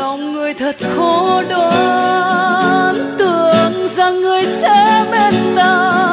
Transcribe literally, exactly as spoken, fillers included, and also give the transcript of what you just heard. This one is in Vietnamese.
lòng người thật khó đoán, tưởng rằng người sẽ bên ta